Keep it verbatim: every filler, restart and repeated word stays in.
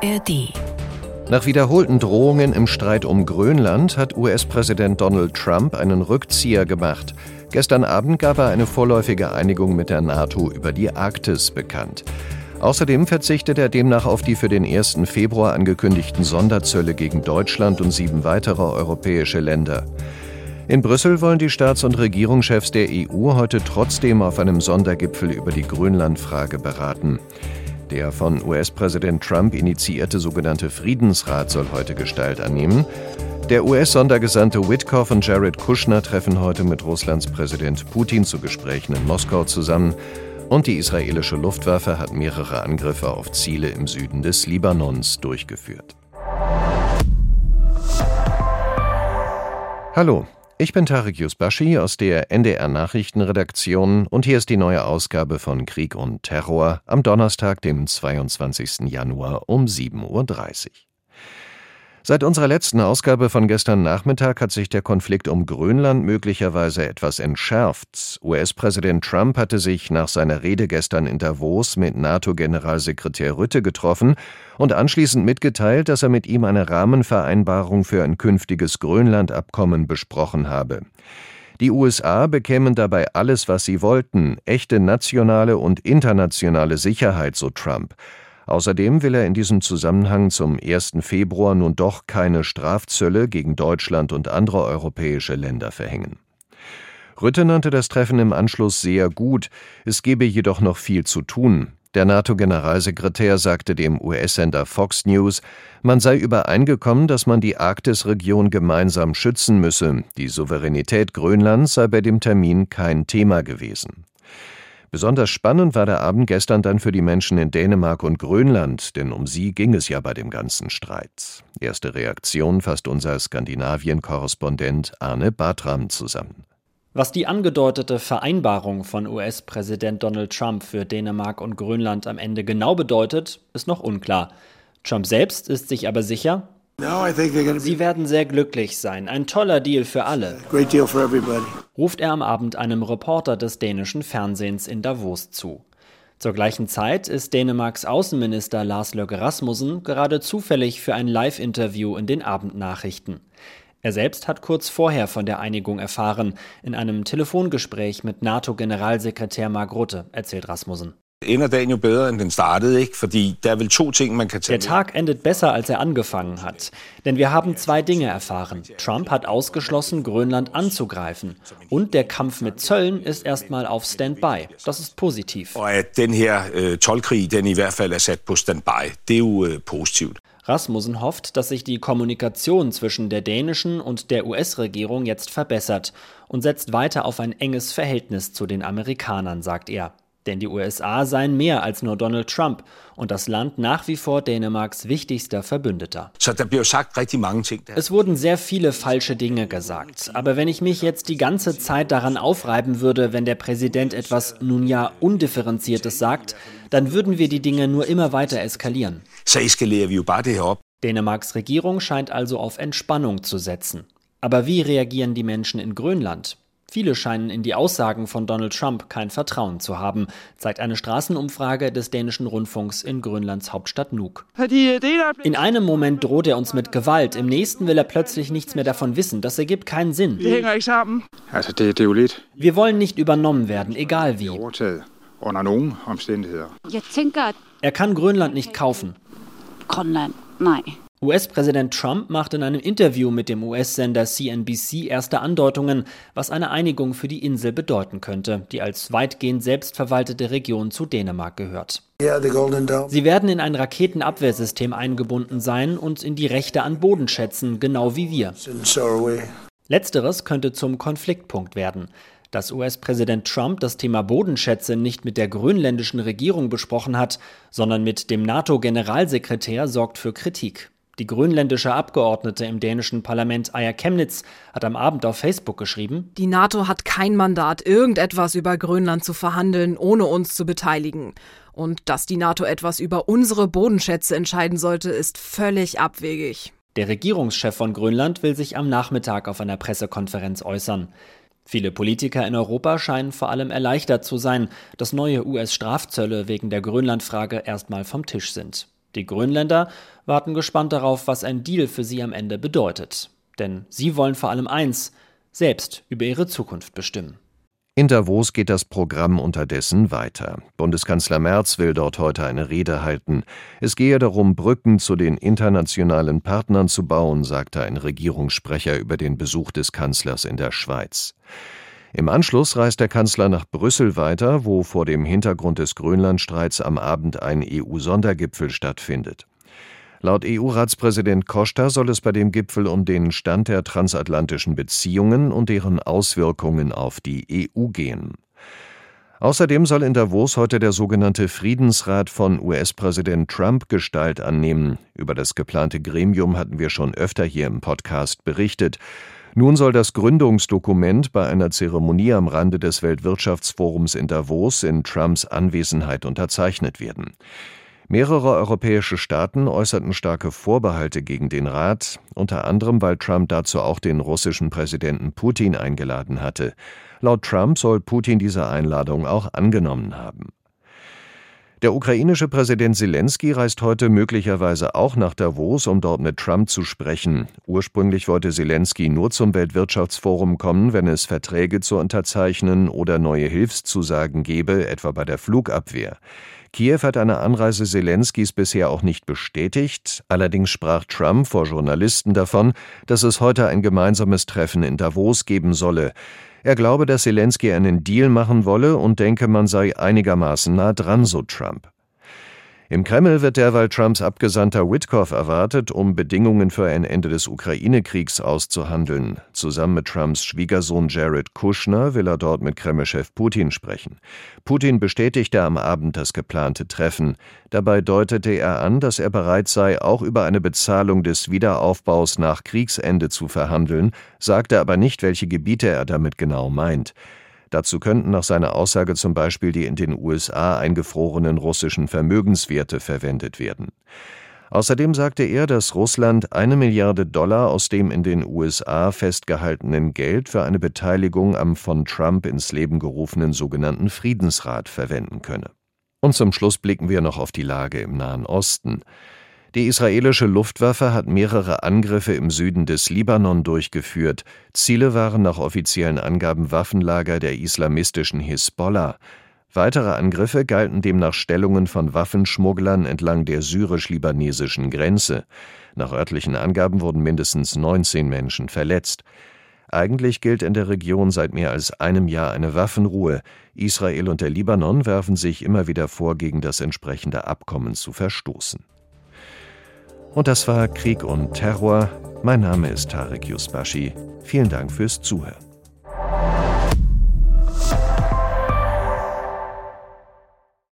A R D. Nach wiederholten Drohungen im Streit um Grönland hat U S-Präsident Donald Trump einen Rückzieher gemacht. Gestern Abend gab er eine vorläufige Einigung mit der NATO über die Arktis bekannt. Außerdem verzichtet er demnach auf die für den ersten Februar angekündigten Sonderzölle gegen Deutschland und sieben weitere europäische Länder. In Brüssel wollen die Staats- und Regierungschefs der E U heute trotzdem auf einem Sondergipfel über die Grönlandfrage beraten. Der von U S-Präsident Trump initiierte sogenannte Friedensrat soll heute Gestalt annehmen. Der U S-Sondergesandte Witkoff und Jared Kushner treffen heute mit Russlands Präsident Putin zu Gesprächen in Moskau zusammen. Und die israelische Luftwaffe hat mehrere Angriffe auf Ziele im Süden des Libanons durchgeführt. Hallo, ich bin Tarek Yusbashi aus der N D R-Nachrichtenredaktion und hier ist die neue Ausgabe von Krieg und Terror am Donnerstag, dem zweiundzwanzigsten Januar um sieben Uhr dreißig. Seit unserer letzten Ausgabe von gestern Nachmittag hat sich der Konflikt um Grönland möglicherweise etwas entschärft. U S-Präsident Trump hatte sich nach seiner Rede gestern in Davos mit NATO-Generalsekretär Rutte getroffen und anschließend mitgeteilt, dass er mit ihm eine Rahmenvereinbarung für ein künftiges Grönland-Abkommen besprochen habe. Die U S A bekämen dabei alles, was sie wollten, echte nationale und internationale Sicherheit, so Trump. Außerdem will er in diesem Zusammenhang zum ersten Februar nun doch keine Strafzölle gegen Deutschland und andere europäische Länder verhängen. Rutte nannte das Treffen im Anschluss sehr gut, es gebe jedoch noch viel zu tun. Der NATO-Generalsekretär sagte dem U S-Sender Fox News, man sei übereingekommen, dass man die Arktisregion gemeinsam schützen müsse. Die Souveränität Grönlands sei bei dem Termin kein Thema gewesen. Besonders spannend war der Abend gestern dann für die Menschen in Dänemark und Grönland, denn um sie ging es ja bei dem ganzen Streit. Erste Reaktion fasst unser Skandinavien-Korrespondent Arne Bartram zusammen. Was die angedeutete Vereinbarung von U S-Präsident Donald Trump für Dänemark und Grönland am Ende genau bedeutet, ist noch unklar. Trump selbst ist sich aber sicher, sie werden sehr glücklich sein. Ein toller Deal für alle, ruft er am Abend einem Reporter des dänischen Fernsehens in Davos zu. Zur gleichen Zeit ist Dänemarks Außenminister Lars Løkke Rasmussen gerade zufällig für ein Live-Interview in den Abendnachrichten. Er selbst hat kurz vorher von der Einigung erfahren, in einem Telefongespräch mit NATO-Generalsekretär Mark Rutte, erzählt Rasmussen. Der Tag endet besser, als er angefangen hat. Denn wir haben zwei Dinge erfahren. Trump hat ausgeschlossen, Grönland anzugreifen. Und der Kampf mit Zöllen ist erstmal auf Standby. Das ist positiv. Rasmussen hofft, dass sich die Kommunikation zwischen der dänischen und der U S-Regierung jetzt verbessert und setzt weiter auf ein enges Verhältnis zu den Amerikanern, sagt er. Denn die U S A seien mehr als nur Donald Trump und das Land nach wie vor Dänemarks wichtigster Verbündeter. Es wurden sehr viele falsche Dinge gesagt. Aber wenn ich mich jetzt die ganze Zeit daran aufreiben würde, wenn der Präsident etwas nun ja Undifferenziertes sagt, dann würden wir die Dinge nur immer weiter eskalieren. Dänemarks Regierung scheint also auf Entspannung zu setzen. Aber wie reagieren die Menschen in Grönland? Viele scheinen in die Aussagen von Donald Trump kein Vertrauen zu haben, zeigt eine Straßenumfrage des dänischen Rundfunks in Grönlands Hauptstadt Nuuk. In einem Moment droht er uns mit Gewalt, im nächsten will er plötzlich nichts mehr davon wissen. Das ergibt keinen Sinn. Wir wollen nicht übernommen werden, egal wie. Er kann Grönland nicht kaufen. U S-Präsident Trump macht in einem Interview mit dem U S-Sender C N B C erste Andeutungen, was eine Einigung für die Insel bedeuten könnte, die als weitgehend selbstverwaltete Region zu Dänemark gehört. Sie werden in ein Raketenabwehrsystem eingebunden sein und in die Rechte an Bodenschätzen, genau wie wir. Letzteres könnte zum Konfliktpunkt werden. Dass U S-Präsident Trump das Thema Bodenschätze nicht mit der grönländischen Regierung besprochen hat, sondern mit dem NATO-Generalsekretär, sorgt für Kritik. Die grönländische Abgeordnete im dänischen Parlament Aya Chemnitz hat am Abend auf Facebook geschrieben: Die NATO hat kein Mandat, irgendetwas über Grönland zu verhandeln, ohne uns zu beteiligen. Und dass die NATO etwas über unsere Bodenschätze entscheiden sollte, ist völlig abwegig. Der Regierungschef von Grönland will sich am Nachmittag auf einer Pressekonferenz äußern. Viele Politiker in Europa scheinen vor allem erleichtert zu sein, dass neue U S-Strafzölle wegen der Grönlandfrage erstmal vom Tisch sind. Die Grönländer warten gespannt darauf, was ein Deal für sie am Ende bedeutet. Denn sie wollen vor allem eins: selbst über ihre Zukunft bestimmen. In Davos geht das Programm unterdessen weiter. Bundeskanzler Merz will dort heute eine Rede halten. Es gehe darum, Brücken zu den internationalen Partnern zu bauen, sagte ein Regierungssprecher über den Besuch des Kanzlers in der Schweiz. Im Anschluss reist der Kanzler nach Brüssel weiter, wo vor dem Hintergrund des Grönlandstreits am Abend ein E U-Sondergipfel stattfindet. Laut E U-Ratspräsident Costa soll es bei dem Gipfel um den Stand der transatlantischen Beziehungen und deren Auswirkungen auf die E U gehen. Außerdem soll in Davos heute der sogenannte Friedensrat von U S-Präsident Trump Gestalt annehmen. Über das geplante Gremium hatten wir schon öfter hier im Podcast berichtet. Nun soll das Gründungsdokument bei einer Zeremonie am Rande des Weltwirtschaftsforums in Davos in Trumps Anwesenheit unterzeichnet werden. Mehrere europäische Staaten äußerten starke Vorbehalte gegen den Rat, unter anderem, weil Trump dazu auch den russischen Präsidenten Putin eingeladen hatte. Laut Trump soll Putin diese Einladung auch angenommen haben. Der ukrainische Präsident Selenskyj reist heute möglicherweise auch nach Davos, um dort mit Trump zu sprechen. Ursprünglich wollte Selenskyj nur zum Weltwirtschaftsforum kommen, wenn es Verträge zu unterzeichnen oder neue Hilfszusagen gebe, etwa bei der Flugabwehr. Kiew hat eine Anreise Selenskys bisher auch nicht bestätigt. Allerdings sprach Trump vor Journalisten davon, dass es heute ein gemeinsames Treffen in Davos geben solle. Er glaube, dass Selenskyj einen Deal machen wolle und denke, man sei einigermaßen nah dran, so Trump. Im Kreml wird derweil Trumps Abgesandter Witkoff erwartet, um Bedingungen für ein Ende des Ukraine-Kriegs auszuhandeln. Zusammen mit Trumps Schwiegersohn Jared Kushner will er dort mit Kremlchef Putin sprechen. Putin bestätigte am Abend das geplante Treffen. Dabei deutete er an, dass er bereit sei, auch über eine Bezahlung des Wiederaufbaus nach Kriegsende zu verhandeln, sagte aber nicht, welche Gebiete er damit genau meint. Dazu könnten nach seiner Aussage zum Beispiel die in den U S A eingefrorenen russischen Vermögenswerte verwendet werden. Außerdem sagte er, dass Russland eine Milliarde Dollar aus dem in den U S A festgehaltenen Geld für eine Beteiligung am von Trump ins Leben gerufenen sogenannten Friedensrat verwenden könne. Und zum Schluss blicken wir noch auf die Lage im Nahen Osten. Die israelische Luftwaffe hat mehrere Angriffe im Süden des Libanon durchgeführt. Ziele waren nach offiziellen Angaben Waffenlager der islamistischen Hisbollah. Weitere Angriffe galten demnach Stellungen von Waffenschmugglern entlang der syrisch-libanesischen Grenze. Nach örtlichen Angaben wurden mindestens neunzehn Menschen verletzt. Eigentlich gilt in der Region seit mehr als einem Jahr eine Waffenruhe. Israel und der Libanon werfen sich immer wieder vor, gegen das entsprechende Abkommen zu verstoßen. Und das war Krieg und Terror. Mein Name ist Tarek Yusbashi. Vielen Dank fürs Zuhören.